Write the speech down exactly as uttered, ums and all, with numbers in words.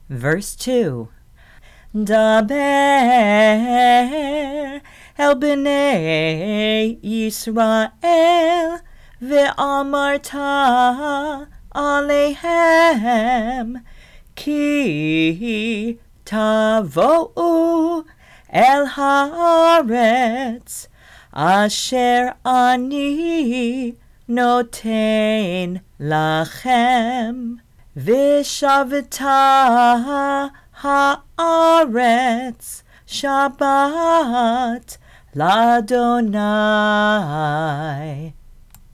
Verse two. Daber el bnei Yisrael ve'amarta alehem ki tavo'u el haaretz asher ani noten lachem v'shavta haaretz Shabbat l'Adonai.